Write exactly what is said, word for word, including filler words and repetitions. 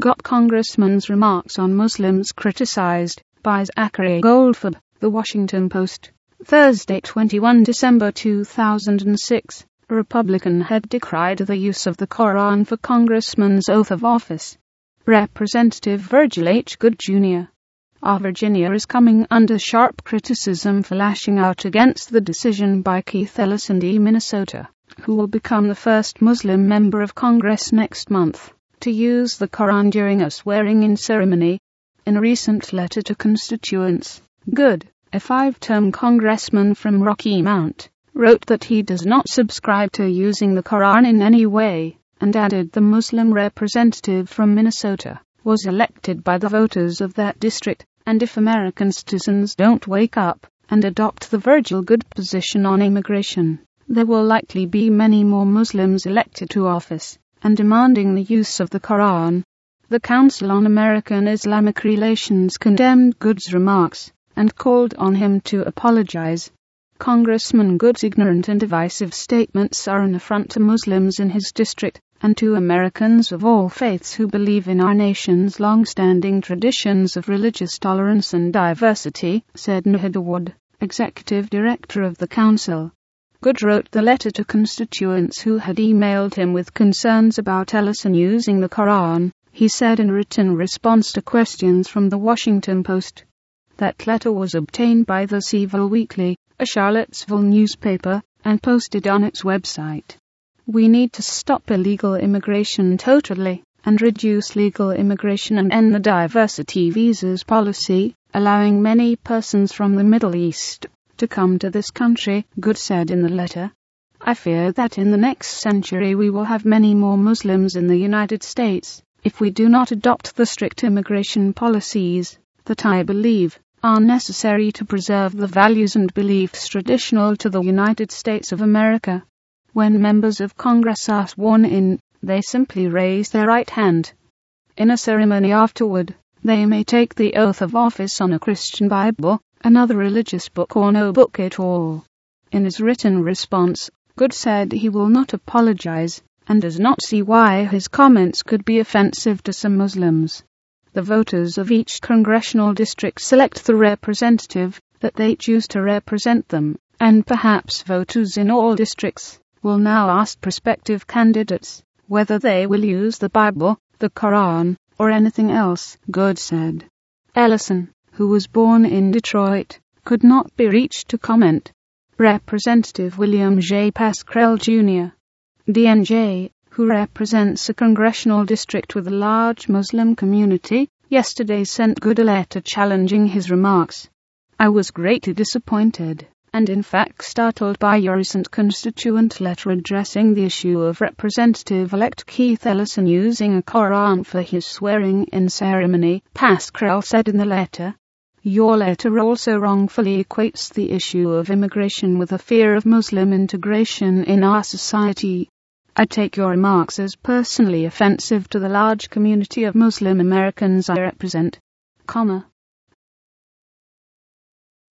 got Congressman's remarks on Muslims criticized by Zachary Goldfarb, The Washington Post. Thursday, twenty-first December two thousand six. A Republican had decried the use of the Quran for Congressman's oath of office. Representative Virgil H. Goode Junior Our Virginia is coming under sharp criticism for lashing out against the decision by Keith Ellison of Minnesota, who will become the first Muslim member of Congress next month, to use the Quran during a swearing-in ceremony. In a recent letter to constituents, Goode, a five-term congressman from Rocky Mount, wrote that he does not subscribe to using the Quran in any way, and added the Muslim representative from Minnesota was elected by the voters of that district, and if American citizens don't wake up and adopt the Virgil Goode position on immigration, there will likely be many more Muslims elected to office and demanding the use of the Quran. The Council on American Islamic Relations condemned Goode's remarks and called on him to apologize. Congressman Goode's ignorant and divisive statements are an affront to Muslims in his district and to Americans of all faiths who believe in our nation's long-standing traditions of religious tolerance and diversity, said Nahida Wood, executive director of the council. Goode wrote the letter to constituents who had emailed him with concerns about Ellison using the Quran, he said in written response to questions from the Washington Post. That letter was obtained by the Civil Weekly, a Charlottesville newspaper, and posted on its website. We need to stop illegal immigration totally, and reduce legal immigration and end the diversity visas policy, allowing many persons from the Middle East to come to this country, Goode said in the letter. I fear that in the next century we will have many more Muslims in the United States, if we do not adopt the strict immigration policies that I believe are necessary to preserve the values and beliefs traditional to the United States of America. When members of Congress are sworn in, they simply raise their right hand. In a ceremony afterward, they may take the oath of office on a Christian Bible, another religious book or no book at all. In his written response, Goode said he will not apologize, and does not see why his comments could be offensive to some Muslims. The voters of each congressional district select the representative that they choose to represent them, and perhaps voters in all districts will now ask prospective candidates whether they will use the Bible, the Quran, or anything else, Goode said. Ellison, who was born in Detroit, could not be reached to comment. Representative William J. Pascrell Junior, D N J, who represents a congressional district with a large Muslim community, yesterday sent Goode a letter challenging his remarks. I was greatly disappointed, and in fact startled by your recent constituent letter addressing the issue of Representative-elect Keith Ellison using a Quran for his swearing-in ceremony, Pascrell said in the letter. Your letter also wrongfully equates the issue of immigration with a fear of Muslim integration in our society. I take your remarks as personally offensive to the large community of Muslim Americans I represent, comma,